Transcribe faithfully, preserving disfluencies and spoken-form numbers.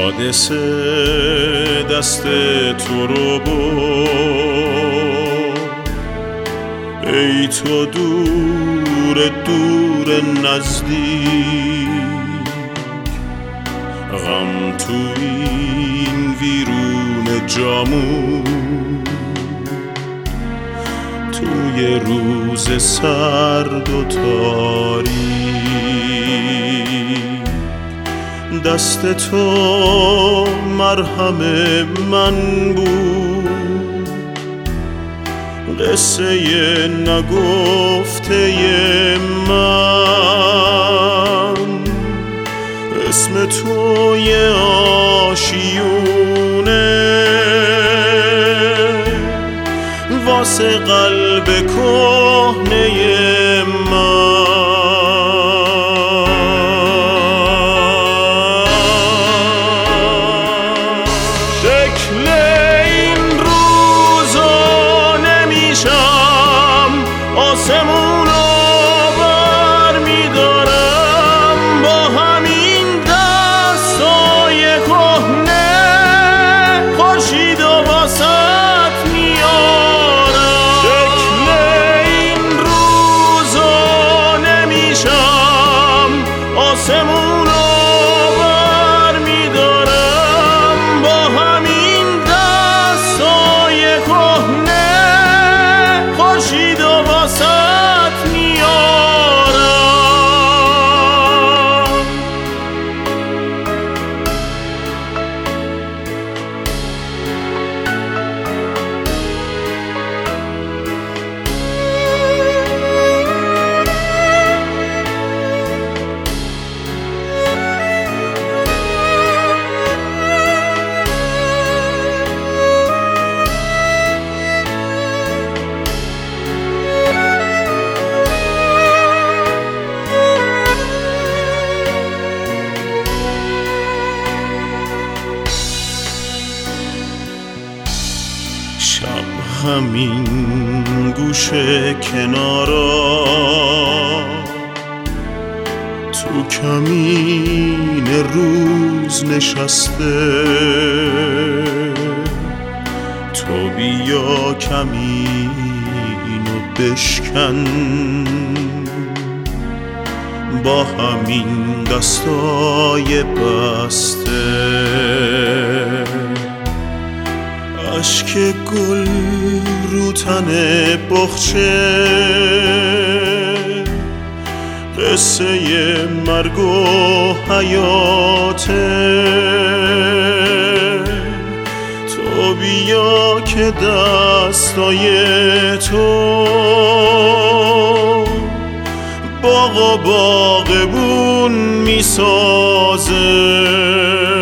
حادثه دست تو رو برد، ای تو دور دور نزدیک، غم تو این ویرون جامون، توی روز سرد و تاریک. دست تو مرهم من بود، قصه نگفته من، اسم توی آشیونه واسه قلب کهنه من. شکل این روزو نمیشم، آسمون رو بر میدارم، با همین دستای کهنه خورشید و واسط میارم. شکل این روزو نمیشم، آسمون رو بر میدارم، با همین دستای کهنه خورشید و واسط میارم. شب همین گوشه کنارا، تو کمین روز نشسته، تو بیا کمینو بشکن، با همین دستای بسته. اشک گل رو تن بخچه، قصه مرگ و حیاته، تو بیا که دستای تو باغ و باغبون میسازه.